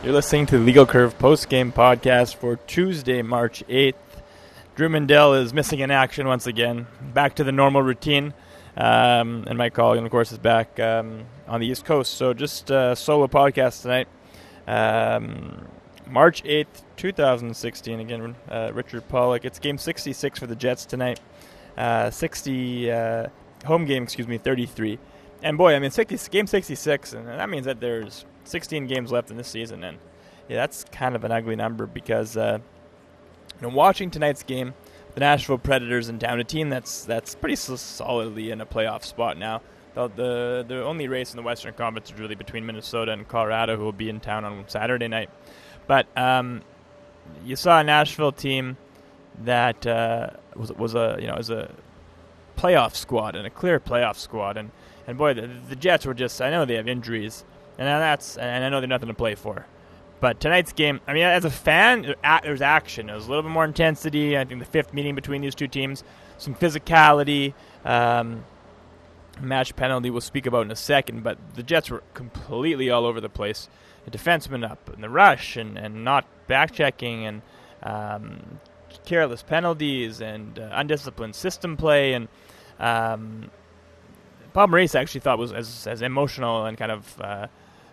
You're listening to the Legal Curve post-game podcast for Tuesday, March 8th. Drew Mandel is missing in action once again. Back to the normal routine. And Mike Colligan, of course, is back on the East Coast. So just a solo podcast tonight. March 8th, 2016. Again, Richard Pollock. It's game 66 for the Jets tonight. Home game, 33. And boy, I mean, game 66, and that means that there's 16 games left in this season, and yeah, that's kind of an ugly number because watching tonight's game, the Nashville Predators in town, a team that's pretty solidly in a playoff spot now. The only race in the Western Conference is really between Minnesota and Colorado, who will be in town on Saturday night. But you saw a Nashville team that was a playoff squad and a clear playoff squad, and boy, the Jets were just, I know they have injuries. And I know they're nothing to play for. But tonight's game, I mean, as a fan, there's action. There was a little bit more intensity. I think the fifth meeting between these two teams, some physicality, match penalty we'll speak about in a second. But the Jets were completely all over the place. The defensemen up in the rush and not back-checking and careless penalties and undisciplined system play. And Paul Maurice actually thought was as emotional and kind of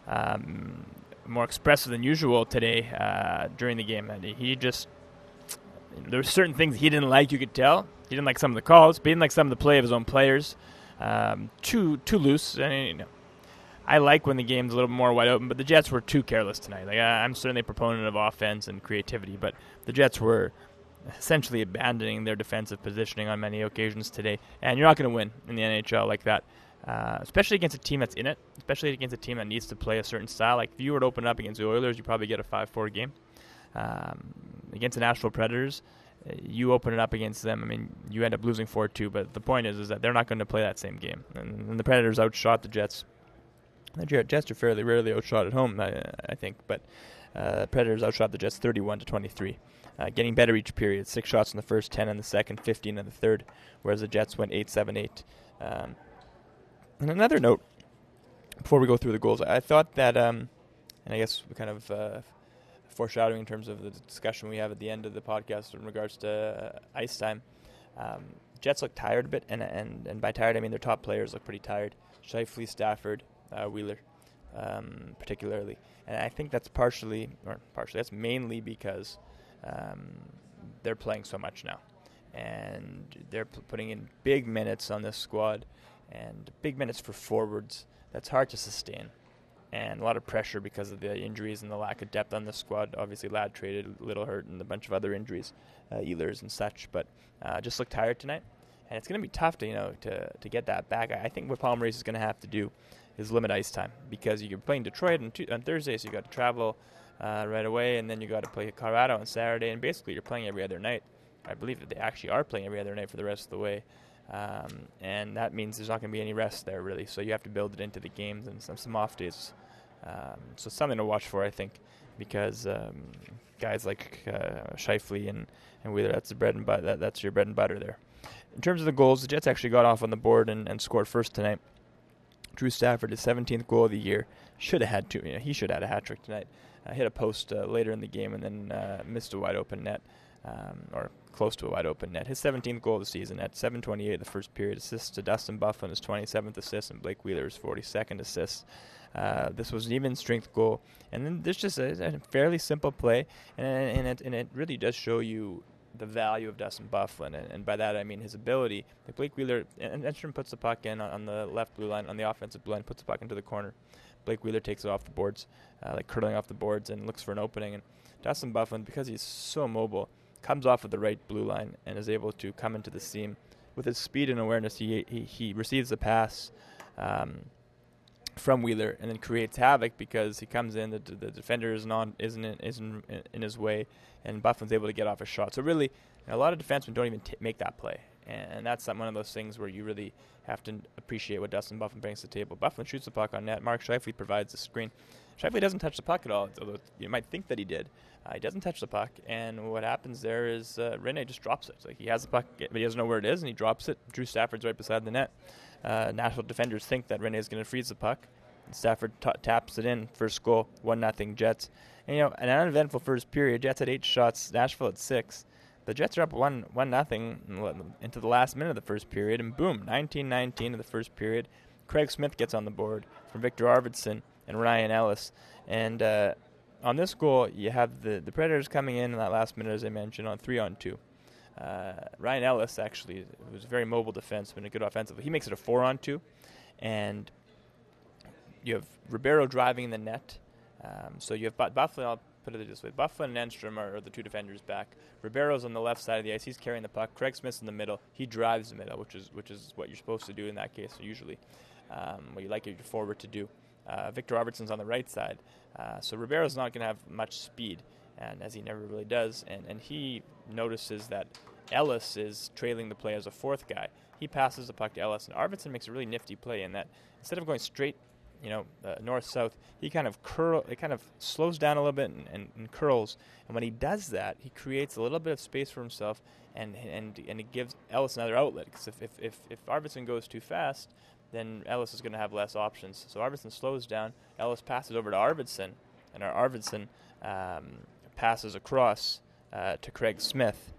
more expressive than usual today during the game. And he just, there were certain things he didn't like, you could tell. He didn't like some of the calls, but he didn't like some of the play of his own players. Too loose. And, I like when the game's a little more wide open, but the Jets were too careless tonight. Like, I'm certainly a proponent of offense and creativity, but the Jets were essentially abandoning their defensive positioning on many occasions today. And you're not going to win in the NHL like that. Especially against a team that's in it, especially against a team that needs to play a certain style. Like, if you were to open up against the Oilers, you probably get a 5-4 game. Against the Nashville Predators, you open it up against them, I mean, you end up losing 4-2, but the point is that they're not going to play that same game. And the Predators outshot the Jets. The Jets are fairly rarely outshot at home, I think, but Predators outshot the Jets 31-23. Getting better each period, 6 shots in the first, 10 in the second, 15 in the third, whereas the Jets went 8-7-8. And another note, before we go through the goals, I thought that, and I guess we kind of foreshadowing in terms of the discussion we have at the end of the podcast in regards to ice time, Jets look tired a bit, and by tired I mean their top players look pretty tired. Scheifele, Stafford, Wheeler, particularly. And I think that's that's mainly because they're playing so much now. And they're putting in big minutes on this squad, and big minutes for forwards. That's hard to sustain. And a lot of pressure because of the injuries and the lack of depth on this squad. Obviously, Ladd traded, Little hurt, and a bunch of other injuries, Ehlers and such. But just look tired tonight. And it's going to be tough to get that back. I think what Paul Maurice is going to have to do is limit ice time, because you're playing Detroit on Thursday, so you got to travel right away, and then you got to play Colorado on Saturday, and basically you're playing every other night. I believe that they actually are playing every other night for the rest of the way. And that means there's not going to be any rest there, really. So you have to build it into the games and some off days. So something to watch for, I think, because guys like Scheifele and Wheeler, that's your bread and butter there. In terms of the goals, the Jets actually got off on the board and scored first tonight. Drew Stafford, his 17th goal of the year, should have had two. He should have had a hat trick tonight. Hit a post later in the game and then missed a wide open net. Or close to a wide open net. His 17th goal of the season at 7:28 the first period. Assists to Dustin Byfuglien, his 27th assist, and Blake Wheeler's 42nd assist. This was an even strength goal, and then there's just a fairly simple play, and it really does show you the value of Dustin Byfuglien, and by that I mean his ability. Like Blake Wheeler, and Enstrom puts the puck in on the left blue line, on the offensive blue line, puts the puck into the corner. Blake Wheeler takes it off the boards, like curling off the boards, and looks for an opening. And Dustin Byfuglien, because he's so mobile, comes off of the right blue line and is able to come into the seam. With his speed and awareness, he receives the pass from Wheeler and then creates havoc because he comes in, the defender isn't in his way, and Byfuglien's able to get off a shot. So really, a lot of defensemen don't even make that play, and that's one of those things where you really have to appreciate what Dustin Byfuglien brings to the table. Byfuglien shoots the puck on net. Mark Scheifele provides the screen. Scheifele doesn't touch the puck at all, although you might think that he did. He doesn't touch the puck, and what happens there is Rene just drops it. It's like he has the puck, but he doesn't know where it is, and he drops it. Drew Stafford's right beside the net. Nashville defenders think that Rene is going to freeze the puck, Stafford taps it in. First goal, 1-0 Jets. And, an uneventful first period. Jets had 8 shots, Nashville had 6. The Jets are up 1-0 into the last minute of the first period, and boom, 19-19 in the first period. Craig Smith gets on the board from Victor Arvidsson and Ryan Ellis. And on this goal, you have the Predators coming in that last minute, as I mentioned, on 3-on-2. Ryan Ellis, actually, who's a very mobile defenseman, a good offensively, he makes it a 4-on-2. And you have Ribeiro driving in the net. So you have Bufflin, I'll put it this way. Bufflin and Enstrom are the 2 defenders back. Ribeiro's on the left side of the ice. He's carrying the puck. Craig Smith's in the middle. He drives the middle, which is what you're supposed to do in that case, usually. What you like your forward to do. Victor Arvidsson's on the right side. So Ribeiro's not going to have much speed, and as he never really does. And he notices that Ellis is trailing the play as a 4th guy. He passes the puck to Ellis, and Arvidsson makes a really nifty play in that instead of going straight north-south, he kind of slows down a little bit and curls. And when he does that, he creates a little bit of space for himself, and it gives Ellis another outlet. Because if Arvidsson goes too fast, then Ellis is going to have less options. So Arvidsson slows down. Ellis passes over to Arvidsson, and Arvidsson passes across to Craig Smith.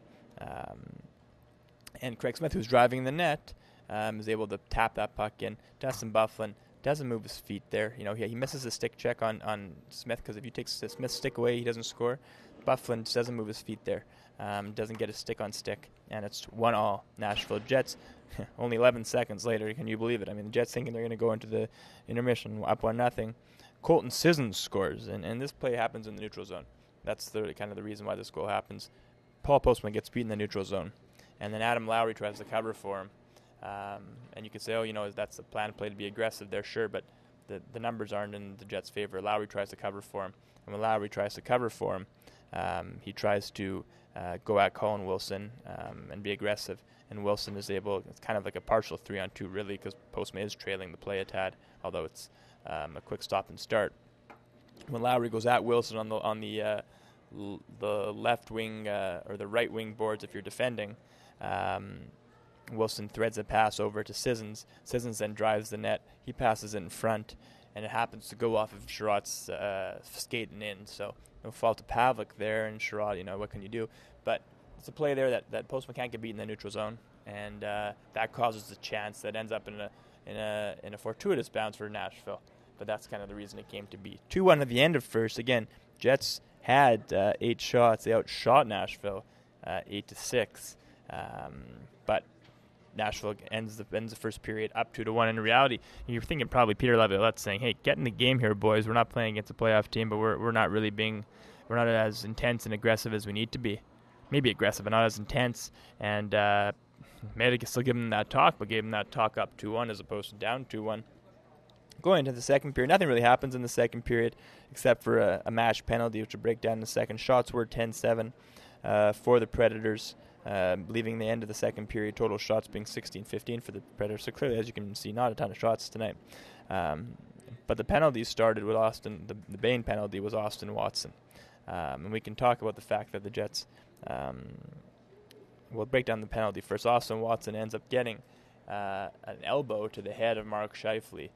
And Craig Smith, who's driving the net, is able to tap that puck in. Dustin Bufflin doesn't move his feet there. He misses a stick check on Smith, because if you take Smith's stick away, he doesn't score. Bufflin just doesn't move his feet there. Doesn't get a stick on stick. And it's 1-1 Nashville Jets. Only 11 seconds later, can you believe it? I mean, the Jets thinking they're going to go into the intermission up 1-0. Colton Sissons scores, and this play happens in the neutral zone. That's kind of the reason why this goal happens. Paul Postman gets beat in the neutral zone, and then Adam Lowry tries to cover for him. And you could say, that's the plan play to be aggressive there, sure, but the numbers aren't in the Jets' favor. Lowry tries to cover for him, and when Lowry tries to cover for him, he tries to go at Colin Wilson and be aggressive, and Wilson is able. It's kind of like a partial 3-on-2, really, because Postman is trailing the play a tad, although it's a quick stop and start. When Lowry goes at Wilson on the left wing or the right wing boards, if you're defending, Wilson threads a pass over to Sissons. Sissons then drives the net. He passes it in front, and it happens to go off of Sherratt's skating in. So no fault to Pavlik there, and Sherratt, what can you do? But it's a play there that Postman can't get beat in the neutral zone, and that causes a chance that ends up in a fortuitous bounce for Nashville. But that's kind of the reason it came to be. 2-1 at the end of first. Again, Jets had 8 shots. They outshot Nashville 8-6. But Nashville ends the first period up 2-1. In reality, you're thinking probably Peter Laviolette saying, "Hey, get in the game here, boys. We're not playing against a playoff team, but we're not as intense and aggressive as we need to be. Maybe aggressive, but not as intense." And may have still given them that talk, but gave them that talk up 2-1 as opposed to down 2-1. Going into the second period, nothing really happens in the second period except for a match penalty, which will break down in a second. Shots were 10-7 for the Predators, leaving the end of the second period, total shots being 16-15 for the Predators. So clearly, as you can see, not a ton of shots tonight. But the penalties started with Austin. The Bain penalty was Austin Watson. And we can talk about the fact that the Jets, we'll break down the penalty first. Austin Watson ends up getting an elbow to the head of Mark Scheifele.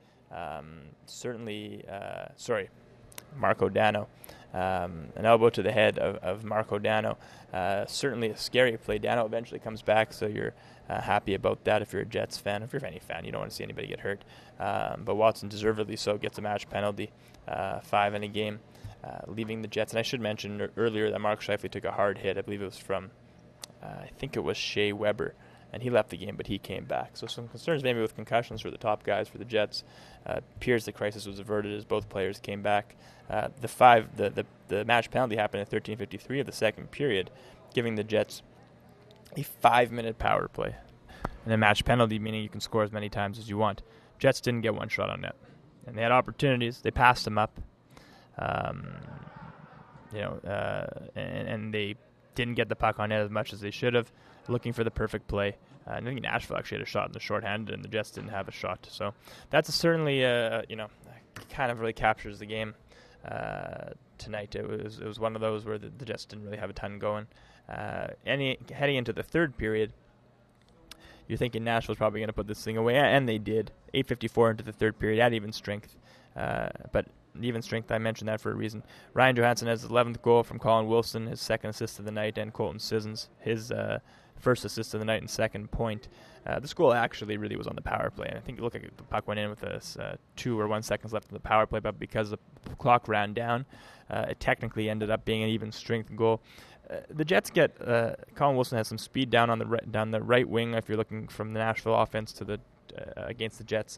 Marco Dano. An elbow to the head of Marco Dano. Certainly a scary play. Dano eventually comes back, so you're happy about that if you're a Jets fan. If you're any fan, you don't want to see anybody get hurt. But Watson, deservedly so, gets a match penalty, 5 in a game, leaving the Jets. And I should mention earlier that Mark Scheifele took a hard hit. I believe it was from, I think it was Shea Weber. And he left the game, but he came back. So some concerns maybe with concussions for the top guys for the Jets. Appears the crisis was averted as both players came back. The match penalty happened at 13:53 of the second period, giving the Jets a 5-minute power play. And a match penalty, meaning you can score as many times as you want. Jets didn't get one shot on net. And they had opportunities. They passed them up. And they didn't get the puck on net as much as they should have, looking for the perfect play. I think Nashville actually had a shot in the shorthanded, and the Jets didn't have a shot. So that's certainly, kind of really captures the game tonight. It was one of those where the Jets didn't really have a ton going. Heading into the third period, you're thinking Nashville's probably going to put this thing away, and they did. 8:54 into the third period at even strength. but even strength, I mentioned that for a reason. Ryan Johansen has his 11th goal from Colin Wilson, his second assist of the night, and Colton Sissons, his first assist of the night and second point. This goal actually really was on the power play. And I think it looked like the puck went in with 2 or 1 seconds left in the power play, but because the clock ran down, it technically ended up being an even strength goal. The Jets get Colin Wilson has some speed down on down the right wing if you're looking from the Nashville offense to the against the Jets,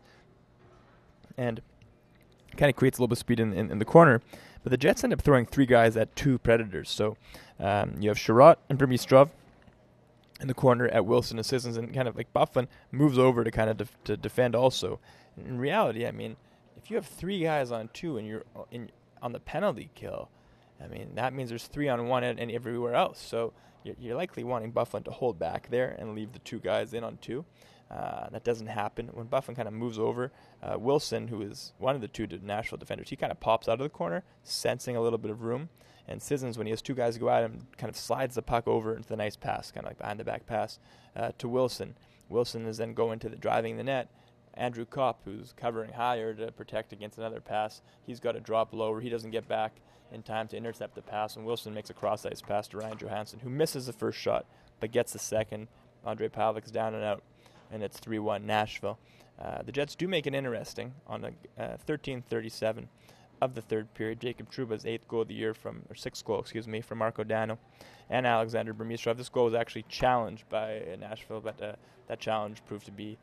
and kind of creates a little bit of speed in the corner. But the Jets end up throwing 3 guys at 2 Predators. So you have Sherratt and Burmistrov in the corner at Wilson and Sissons, and kind of like Byfuglien moves over to kind of to defend also. In reality, I mean, if you have 3 guys on 2 and you're on the penalty kill, I mean, that means there's 3 on 1 and everywhere else. So you're likely wanting Byfuglien to hold back there and leave the 2 guys in on 2. That doesn't happen. When Byfuglien kind of moves over, Wilson, who is one of the 2 Nashville defenders, he kind of pops out of the corner, sensing a little bit of room. And Sissons, when he has 2 guys go at him, kind of slides the puck over into the nice pass, kind of like behind-the-back pass to Wilson. Wilson is then going to driving the net. Andrew Kopp, who's covering higher to protect against another pass, he's got to drop lower. He doesn't get back in time to intercept the pass, and Wilson makes a cross-ice pass to Ryan Johansen, who misses the first shot but gets the second. Ondrej Pavelek's down and out, and it's 3-1 Nashville. The Jets do make it interesting on 13:37 of the third period. Jacob Trouba's 6th goal of the year from Marco Dano and Alexander Burmistrov. This goal was actually challenged by Nashville, but that challenge proved to be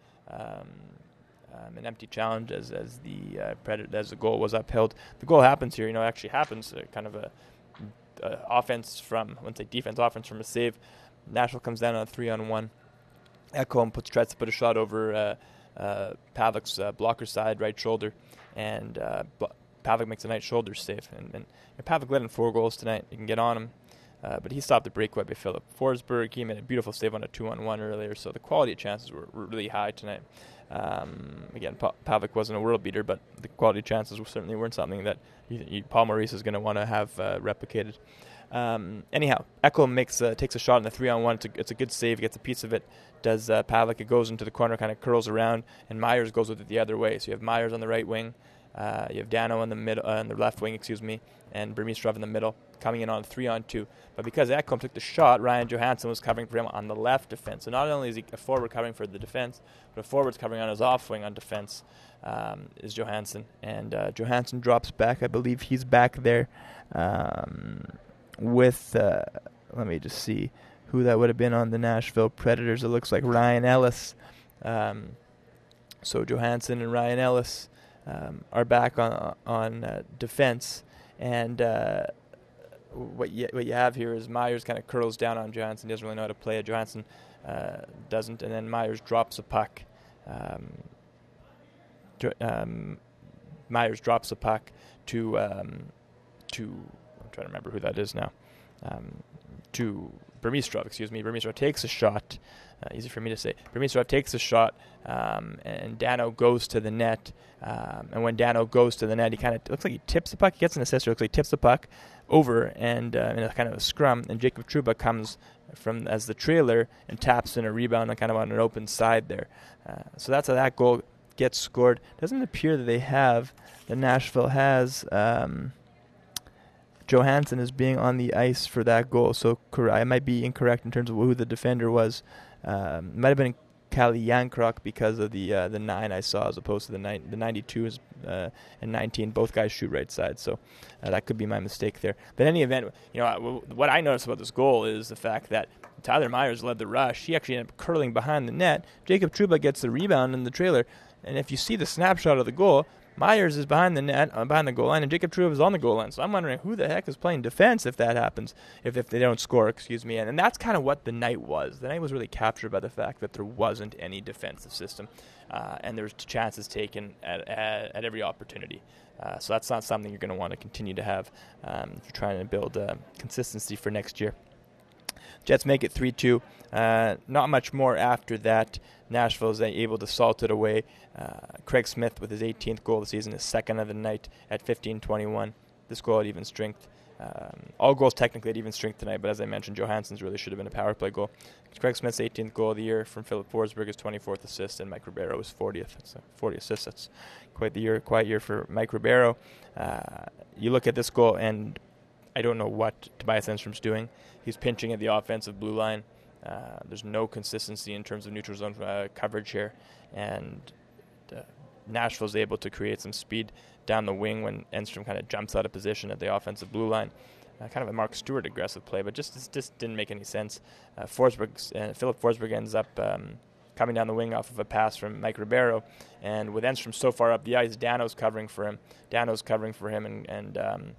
an empty challenge as the goal was upheld. The goal happens here, actually happens kind of a offense from, I wouldn't say defense, offense from a save. Nashville comes down on a 3-on-1. Ekholm tries to put a shot over Pavelek's blocker side, right shoulder, and Pavelek makes a nice shoulder save. And Pavelek led in 4 goals tonight. You can get on him, but he stopped the breakaway by Philip Forsberg. He made a beautiful save on a 2-on-1 earlier, so the quality of chances were really high tonight. Again, Pavelek wasn't a world beater, but the quality of chances certainly weren't something that Paul Maurice is going to want to have replicated. Anyhow, Ekholm takes a shot in the 3-on-1. It's a good save. He gets a piece of it. Does Pavelek. It goes into the corner, kind of curls around, and Myers goes with it the other way. So you have Myers on the right wing. You have Dano on the middle, on the left wing, and Burmistrov in the middle, coming in on 3-on-2. But because Ekholm took the shot, Ryan Johansen was covering for him on the left defense. So not only is he a forward covering for the defense, but a forward's covering on his off wing on defense is Johansen. And Johansen drops back. I believe he's back there with, let me just see who that would have been on the Nashville Predators. It looks like Ryan Ellis. So Johansen and Ryan Ellis are back on defense, and what you have here is Myers kind of curls down on Johansen. He doesn't really know how to play it. Johansen doesn't, and then Myers drops a puck. Myers drops a puck to I'm trying to remember who that is now. To Burmistrov, Burmistrov takes a shot. Easy for me to say. Burmistrov takes a shot, and Dano goes to the net. And when Dano goes to the net, he kind of looks like he tips the puck. He gets an assist. Looks like he tips the puck over, and in a kind of a scrum. And Jacob Trouba comes from as the trailer and taps in a rebound and kind of on an open side there. So that's how that goal gets scored. Doesn't appear that Nashville has Johansen as being on the ice for that goal. So I might be incorrect in terms of who the defender was. It might have been Kalle Järnkrok because of the 9 I saw as opposed to the 92 and 19. Both guys shoot right side, so that could be my mistake there. But in any event, what I noticed about this goal is the fact that Tyler Myers led the rush. He actually ended up curling behind the net. Jacob Trouba gets the rebound in the trailer, and if you see the snapshot of the goal, Myers is behind the net, behind the goal line, and Jacob Trouba is on the goal line. So I'm wondering who the heck is playing defense if that happens, if they don't score, And that's kind of what the night was. The night was really captured by the fact that there wasn't any defensive system, and there was chances taken at every opportunity. So that's not something you're going to want to continue to have if you're trying to build consistency for next year. Jets make it 3-2. Not much more after that. Nashville is able to salt it away. Craig Smith with his 18th goal of the season, his second of the night at 15:21. this goal at even strength. All goals technically at even strength tonight, but as I mentioned, Johansson's really should have been a power play goal. Craig Smith's 18th goal of the year from Philip Forsberg, his 24th assist, and Mike Ribeiro was 40th. That's 40 assists. That's quite year for Mike Ribeiro. You look at this goal, and I don't know what Tobias Enstrom's doing. He's pinching at the offensive blue line. There's no consistency in terms of neutral zone coverage here, and Nashville's able to create some speed down the wing when Enstrom kind of jumps out of position at the offensive blue line. Kind of a Mark Stewart aggressive play, but just didn't make any sense. Philip Forsberg ends up coming down the wing off of a pass from Mike Ribeiro, and with Enstrom so far up the ice, Dano's covering for him. And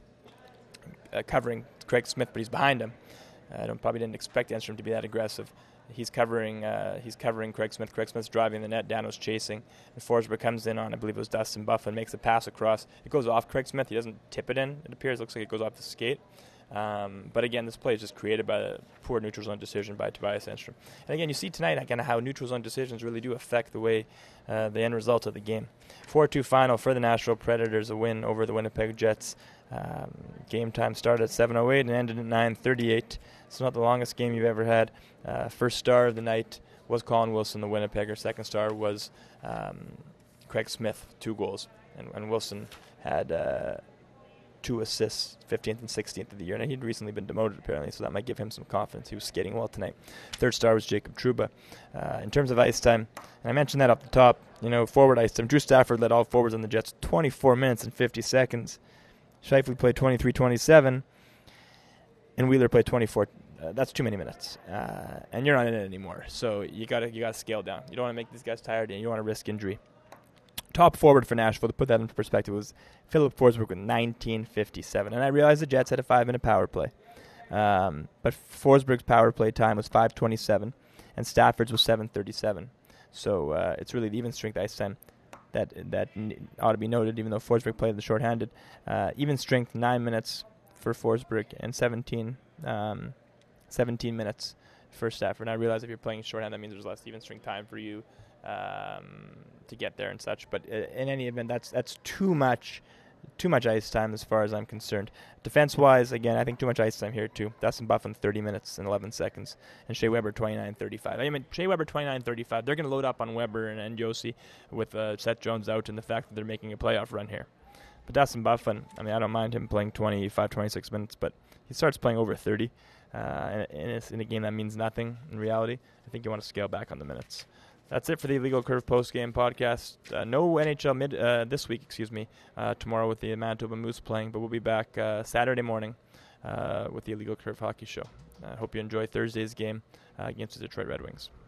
covering Craig Smith, but he's behind him. Probably didn't expect Enstrom to be that aggressive. He's covering Craig Smith. Craig Smith's driving the net. Dano's chasing. And Forsberg comes in on, I believe it was Dustin Byfuglien, makes a pass across. It goes off Craig Smith. He doesn't tip it in, it appears. It looks like it goes off the skate. But again, this play is just created by a poor neutral zone decision by Tobias Enstrom. And again, you see tonight kind of how neutral zone decisions really do affect the way the end result of the game. 4-2 final for the Nashville Predators, a win over the Winnipeg Jets. Game time started at 7:08 and ended at 9:38. It's not the longest game you've ever had. First star of the night was Colin Wilson, the Winnipegger. Second star was Craig Smith, 2 goals. And Wilson had 2 assists, 15th and 16th of the year. And he'd recently been demoted, apparently, so that might give him some confidence. He was skating well tonight. Third star was Jacob Trouba. In terms of ice time, and I mentioned that off the top, forward ice time. Drew Stafford led all forwards on the Jets 24 minutes and 50 seconds. Scheifele played 23-27, and Wheeler played 24. That's too many minutes, and you're not in it anymore. So you gotta scale down. You don't want to make these guys tired, and you don't want to risk injury. Top forward for Nashville, to put that into perspective, was Philip Forsberg with 19:57, and I realized the Jets had a 5-minute power play, but Forsberg's power play time was 5:27, and Stafford's was 7:37. So it's really the even strength ice time that ought to be noted, even though Forsberg played the shorthanded. Even strength, 9 minutes for Forsberg and 17 minutes for Stafford. And I realize if you're playing shorthand, that means there's less even strength time for you to get there and such. But in any event, that's too much ice time as far as I'm concerned. Defense-wise, again, I think too much ice time here too. Dustin Byfuglien 30 minutes and 11 seconds, and Shea Weber 29:35. I mean, Shea Weber 29:35. They're going to load up on Weber and Josi with Seth Jones out, and the fact that they're making a playoff run here. But Dustin Byfuglien, I mean, I don't mind him playing 25, 26 minutes, but he starts playing over 30, and it's in a game that means nothing in reality. I think you want to scale back on the minutes. That's it for the Illegal Curve post-game podcast. No NHL this week, tomorrow with the Manitoba Moose playing, but we'll be back Saturday morning with the Illegal Curve Hockey Show. I hope you enjoy Thursday's game against the Detroit Red Wings.